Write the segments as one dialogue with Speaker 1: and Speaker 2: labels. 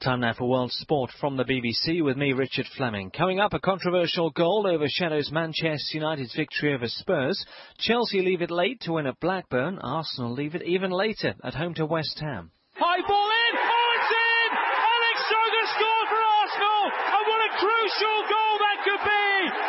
Speaker 1: Time now for World Sport from the BBC with me, Richard Fleming. Coming up, a controversial goal overshadows Manchester United's victory over Spurs. Chelsea leave it late to win at Blackburn. Arsenal leave it even later at home to West Ham.
Speaker 2: High ball in! Oh, it's in! Alex Soga scored for Arsenal! And what a crucial goal that could be!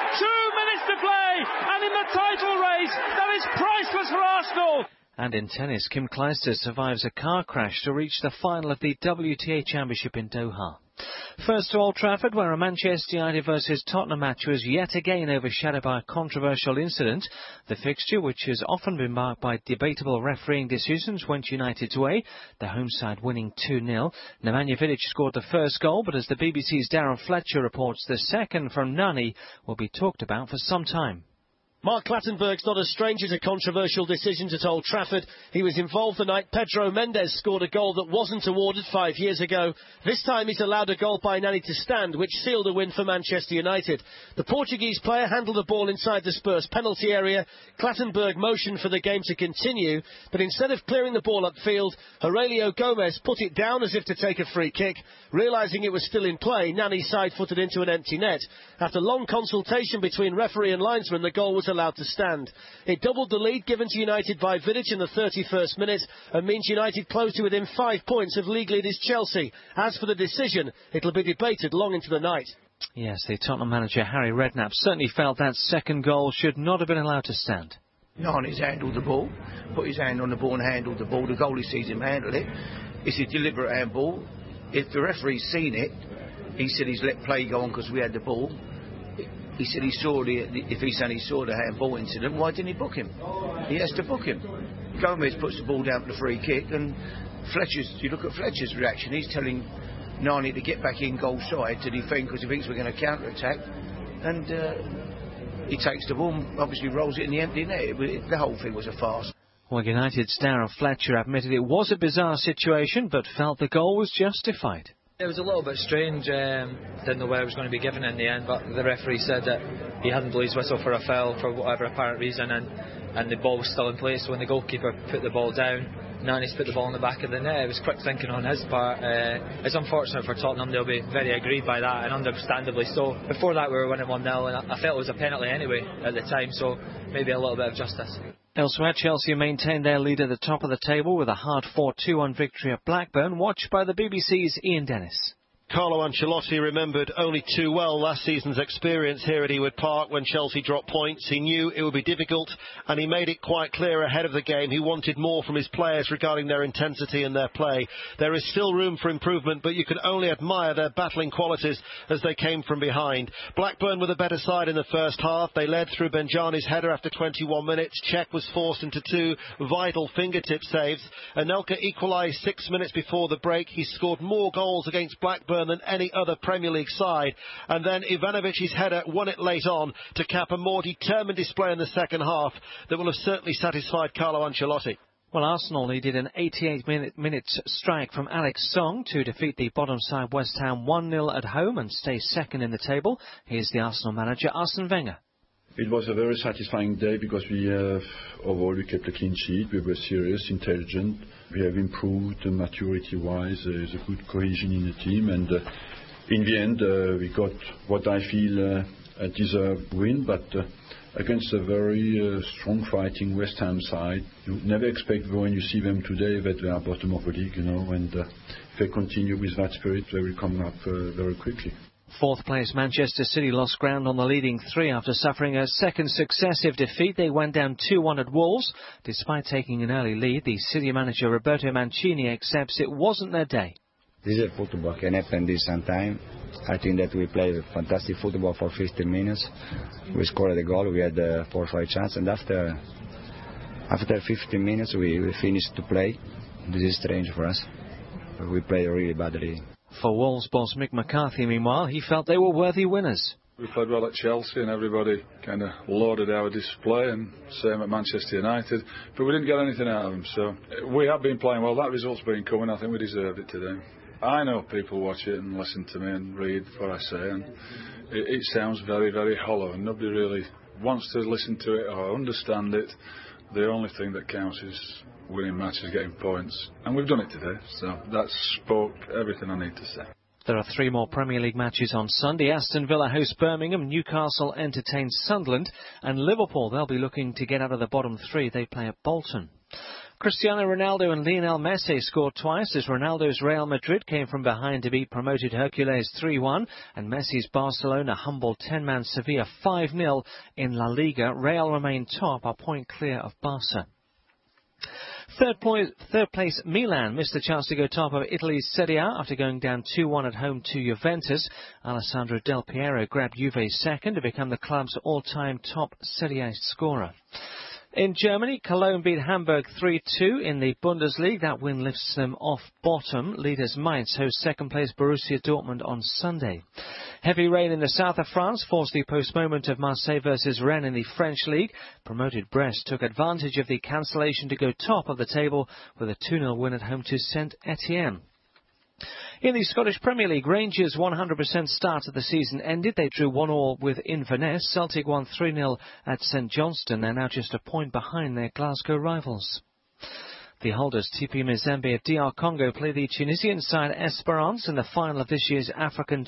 Speaker 2: 2 minutes to play, and in the title race, that is priceless for Arsenal!
Speaker 1: And in tennis, Kim Clijsters survives a car crash to reach the final of the WTA Championship in Doha. First to Old Trafford, where a Manchester United versus Tottenham match was yet again overshadowed by a controversial incident. The fixture, which has often been marked by debatable refereeing decisions, went United's way, the home side winning 2-0. Nemanja Vidic scored the first goal, but as the BBC's Darren Fletcher reports, the second from Nani will be talked about for some time.
Speaker 3: Mark Clattenburg's not a stranger to controversial decisions at Old Trafford. He was involved the night Pedro Mendes scored a goal that wasn't awarded 5 years ago. This time he's allowed a goal by Nani to stand, which sealed a win for Manchester United. The Portuguese player handled the ball inside the Spurs penalty area. Clattenburg motioned for the game to continue, but instead of clearing the ball upfield, Aurelio Gomez put it down as if to take a free kick. Realising it was still in play, Nani side-footed into an empty net. After long consultation between referee and linesman, the goal was allowed to stand. It doubled the lead given to United by Vidic in the 31st minute and means United close to within 5 points of league leaders Chelsea. As for the decision, it'll be debated long into the night.
Speaker 1: Yes, the Tottenham manager Harry Redknapp certainly felt that second goal should not have been allowed to stand.
Speaker 4: Nani's handled the ball, put his hand on the ball and handled the ball. The goalie sees him handle it. It's a deliberate handball. If the referee's seen it, he said he's let play go on because we had the ball. He said he saw if he said he saw the handball incident, why didn't he book him? He has to book him. Gomez puts the ball down for the free kick, and you look at Fletcher's reaction, he's telling Nani to get back in goal side to defend because he thinks we're going to counter-attack, and he takes the ball and obviously rolls it in the empty net. The whole thing was a farce.
Speaker 1: Well, United's Darren Fletcher admitted it was a bizarre situation, but felt the goal was justified.
Speaker 5: It was a little bit strange, didn't know where it was going to be given in the end, but the referee said that he hadn't blown his whistle for a foul for whatever apparent reason, and the ball was still in place. So when the goalkeeper put the ball down, Nani's put the ball in the back of the net. It was quick thinking on his part. It's unfortunate for Tottenham, they'll be very aggrieved by that, and understandably so. Before that we were winning 1-0, and I felt it was a penalty anyway at the time, so maybe a little bit of justice.
Speaker 1: Elsewhere, Chelsea maintained their lead at the top of the table with a hard 4-2 victory at Blackburn, watched by the BBC's Ian Dennis.
Speaker 3: Carlo Ancelotti remembered only too well last season's experience here at Ewood Park when Chelsea dropped points. He knew it would be difficult, and he made it quite clear ahead of the game he wanted more from his players regarding their intensity and their play. There is still room for improvement, but you can only admire their battling qualities as they came from behind. Blackburn were the better side in the first half. They led through Benjani's header after 21 minutes. Cech was forced into 2 vital fingertip saves. Anelka equalised 6 minutes before the break. He scored more goals against Blackburn than any other Premier League side, and then Ivanovic's header won it late on to cap a more determined display in the second half that will have certainly satisfied Carlo Ancelotti.
Speaker 1: Well, Arsenal needed an 88-minute strike from Alex Song to defeat the bottom side West Ham 1-0 at home and stay second in the table. Here's the Arsenal manager Arsene Wenger.
Speaker 6: It was a very satisfying day because overall we kept a clean sheet. We were serious, intelligent. We have improved maturity-wise. There's a good cohesion in the team, and in the end we got what I feel a deserved win, but against a very strong fighting West Ham side. You never expect when you see them today that they are bottom of the league, and if they continue with that spirit, they will come up very quickly.
Speaker 1: Fourth place Manchester City lost ground on the leading 3 after suffering a second successive defeat. They went down 2-1 at Wolves. Despite taking an early lead, the City manager Roberto Mancini accepts it wasn't their day.
Speaker 7: This is football, can happen this sometime. I think that we played fantastic football for 15 minutes. We scored a goal, we had 4 or 5 chances, and after 15 minutes we finished to play. This is strange for us. We played really badly.
Speaker 1: For Wolves boss Mick McCarthy, meanwhile, he felt they were worthy winners.
Speaker 8: We played well at Chelsea and everybody kind of lauded our display, and same at Manchester United, but we didn't get anything out of them. So we have been playing well. That result's been coming. I think we deserved it today. I know people watch it and listen to me and read what I say, and it sounds very, very hollow, and nobody really wants to listen to it or understand it. The only thing that counts is winning matches, getting points, and we've done it today, so that spoke everything I need to say.
Speaker 1: There are 3 more Premier League matches on Sunday. Aston Villa host Birmingham, Newcastle entertain Sunderland, and Liverpool, they'll be looking to get out of the bottom 3. They play at Bolton. Cristiano Ronaldo and Lionel Messi scored twice as Ronaldo's Real Madrid came from behind to beat promoted Hercules 3-1, and Messi's Barcelona humbled 10-man Sevilla 5-0 in La Liga. Real remain top, a point clear of Barca. Third place Milan missed the chance to go top of Italy's Serie A after going down 2-1 at home to Juventus. Alessandro Del Piero grabbed Juve's second to become the club's all-time top Serie A scorer. In Germany, Cologne beat Hamburg 3-2 in the Bundesliga. That win lifts them off bottom. Leaders Mainz host second-place Borussia Dortmund on Sunday. Heavy rain in the south of France forced the postponement of Marseille versus Rennes in the French League. Promoted Brest took advantage of the cancellation to go top of the table with a 2-0 win at home to Saint-Etienne. In the Scottish Premier League, Rangers' 100% start of the season ended. They drew 1-1 with Inverness. Celtic won 3-0 at St Johnstone. They're now just a point behind their Glasgow rivals. The holders, TP Mazembe of DR Congo, play the Tunisian side Esperance in the final of this year's African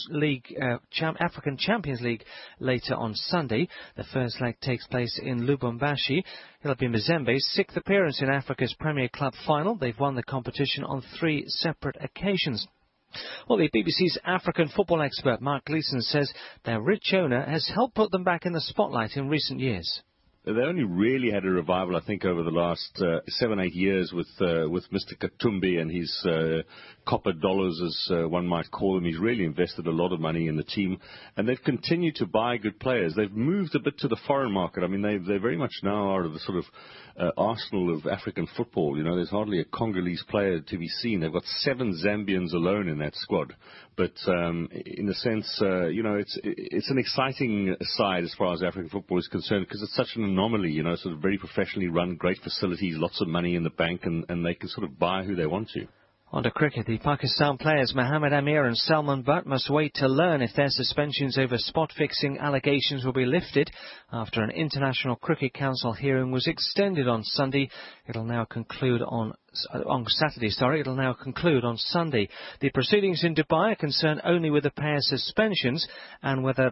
Speaker 1: Champions League later on Sunday. The first leg takes place in Lubumbashi. It'll be Mazembe's 6th appearance in Africa's Premier Club final. They've won the competition on 3 separate occasions. Well, the BBC's African football expert Mark Gleeson says their rich owner has helped put them back in the spotlight in recent years.
Speaker 9: They only really had a revival, I think, over the last 7-8 years with Mr. Katumbi and his copper dollars, as one might call them. He's really invested a lot of money in the team, and they've continued to buy good players. They've moved a bit to the foreign market. I mean, they very much now are the sort of arsenal of African football. You know, there's hardly a Congolese player to be seen. They've got 7 Zambians alone in that squad. But in a sense, you know, it's an exciting side as far as African football is concerned, because it's such an anomaly, you know, sort of very professionally run, great facilities, lots of money in the bank, and they can sort of buy who they want to.
Speaker 1: On to cricket, the Pakistan players Mohammad Amir and Salman Butt must wait to learn if their suspensions over spot-fixing allegations will be lifted after an International Cricket Council hearing was extended on Sunday. It'll now conclude on Saturday. It'll now conclude on Sunday. The proceedings in Dubai are concerned only with the pair's suspensions and whether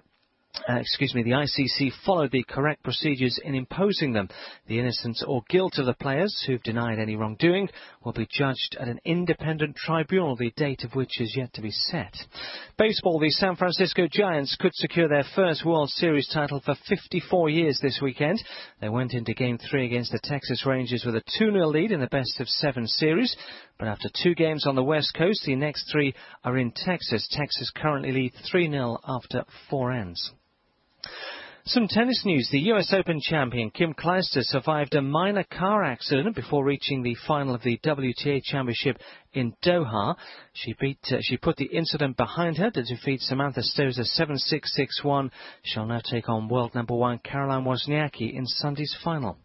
Speaker 1: the ICC followed the correct procedures in imposing them. The innocence or guilt of the players who've denied any wrongdoing will be judged at an independent tribunal, the date of which is yet to be set. Baseball, the San Francisco Giants could secure their first World Series title for 54 years this weekend. They went into Game 3 against the Texas Rangers with a 2-0 lead in the best-of-7 series. But after 2 games on the West Coast, the next 3 are in Texas. Texas currently lead 3-0 after 4 ends. Some tennis news. The US Open champion Kim Clijsters survived a minor car accident before reaching the final of the WTA Championship in Doha. She put the incident behind her to defeat Samantha Stosur 7-6, 6-1. She'll now take on world number 1 Caroline Wozniacki in Sunday's final.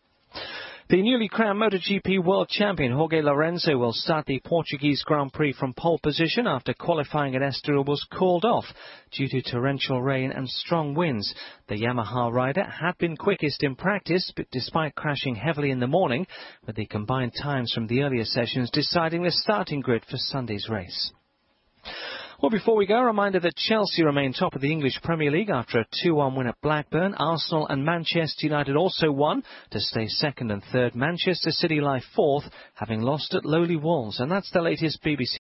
Speaker 1: The newly crowned MotoGP World Champion Jorge Lorenzo will start the Portuguese Grand Prix from pole position after qualifying at Estoril was called off due to torrential rain and strong winds. The Yamaha rider had been quickest in practice, but despite crashing heavily in the morning, with the combined times from the earlier sessions deciding the starting grid for Sunday's race. Well, before we go, a reminder that Chelsea remain top of the English Premier League after a 2-1 win at Blackburn. Arsenal and Manchester United also won to stay second and third. Manchester City lie fourth, having lost at lowly Wolves. And that's the latest BBC.